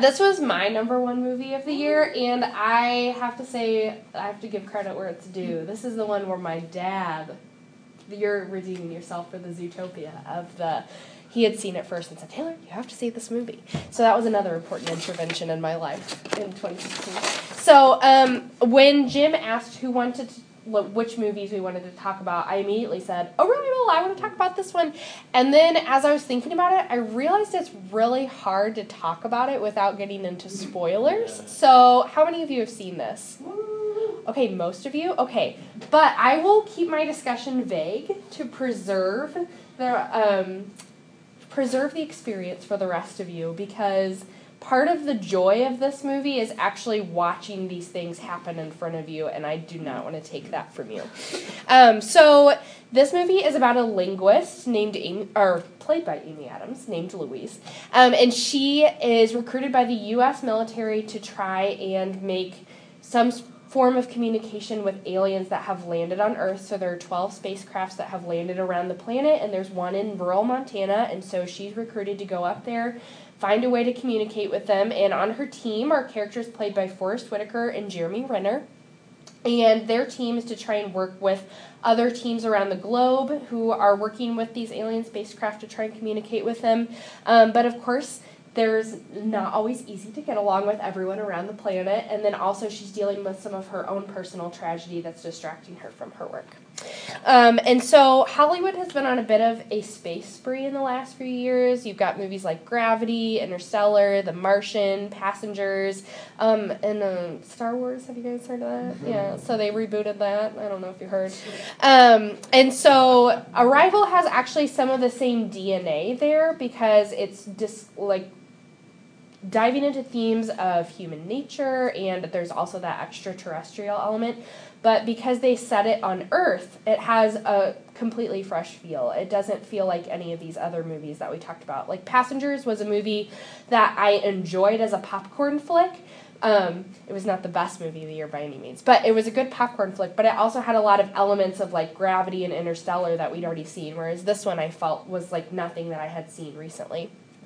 this was my number one movie of the year, and I have to say, I have to give credit where it's due. This is the one where my dad, you're redeeming yourself for the Zootopia he had seen it first and said, Taylor, you have to see this movie. So that was another important intervention in my life in 2016. So when Jim asked which movies we wanted to talk about, I immediately said, Arrival, I want to talk about this one. And then as I was thinking about it, I realized it's really hard to talk about it without getting into spoilers. So how many of you have seen this? Okay, most of you? Okay, but I will keep my discussion vague to preserve the experience for the rest of you, because part of the joy of this movie is actually watching these things happen in front of you, and I do not want to take that from you. So this movie is about a linguist played by Amy Adams, named Louise, and she is recruited by the U.S. military to try and make some form of communication with aliens that have landed on Earth. So there are 12 spacecrafts that have landed around the planet, and there's one in rural Montana, and so she's recruited to go up there, find a way to communicate with them, and on her team are characters played by Forrest Whitaker and Jeremy Renner, and their team is to try and work with other teams around the globe who are working with these alien spacecraft to try and communicate with them, but of course, there's not always easy to get along with everyone around the planet, and then also she's dealing with some of her own personal tragedy that's distracting her from her work. And so Hollywood has been on a bit of a space spree in the last few years. You've got movies like Gravity, Interstellar, The Martian, Passengers, and Star Wars. Have you guys heard of that? Mm-hmm. Yeah, so they rebooted that. I don't know if you heard. And so Arrival has actually some of the same DNA there, because it's just diving into themes of human nature, and there's also that extraterrestrial element. But because they set it on Earth, it has a completely fresh feel. It doesn't feel like any of these other movies that we talked about. Like Passengers was a movie that I enjoyed as a popcorn flick. It was not the best movie of the year by any means, but it was a good popcorn flick, but it also had a lot of elements of like Gravity and Interstellar that we'd already seen, whereas this one I felt was like nothing that I had seen recently.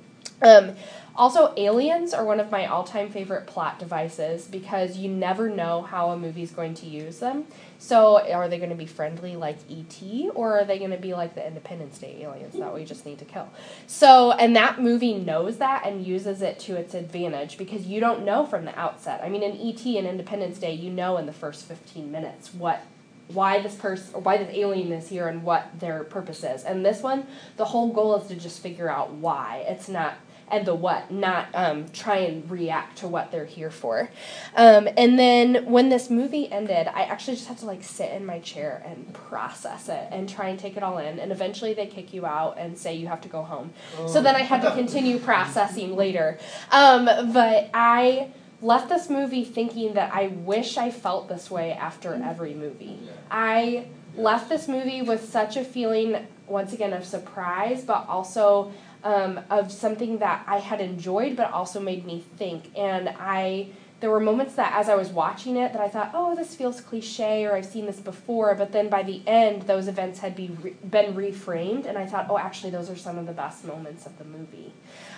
Also, aliens are one of my all-time favorite plot devices, because you never know how a movie's going to use them. So are they going to be friendly like E.T., or are they going to be like the Independence Day aliens that we just need to kill? So, and that movie knows that and uses it to its advantage, because you don't know from the outset. I mean, in E.T. and Independence Day, you know in the first 15 minutes why this alien is here and what their purpose is. And this one, the whole goal is to just figure out why. It's not, and the what, not try and react to what they're here for. And then when this movie ended, I actually just had to sit in my chair and process it and try and take it all in. And eventually they kick you out and say you have to go home. Oh. So then I had to continue processing later. But I left this movie thinking that I wish I felt this way after every movie. I left this movie with such a feeling, once again, of surprise, but also of something that I had enjoyed, but also made me think. And there were moments that as I was watching it that I thought, oh, this feels cliche, or I've seen this before, but then by the end, those events had been reframed, and I thought, oh, actually, those are some of the best moments of the movie.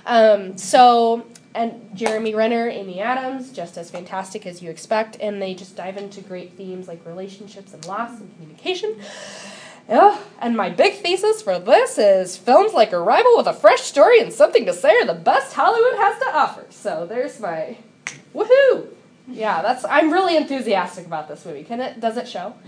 And Jeremy Renner, Amy Adams, just as fantastic as you expect, and they just dive into great themes like relationships and loss and communication. Yeah, and my big thesis for this is films like Arrival with a fresh story and something to say are the best Hollywood has to offer. So there's my woohoo! Yeah, I'm really enthusiastic about this movie. Does it show?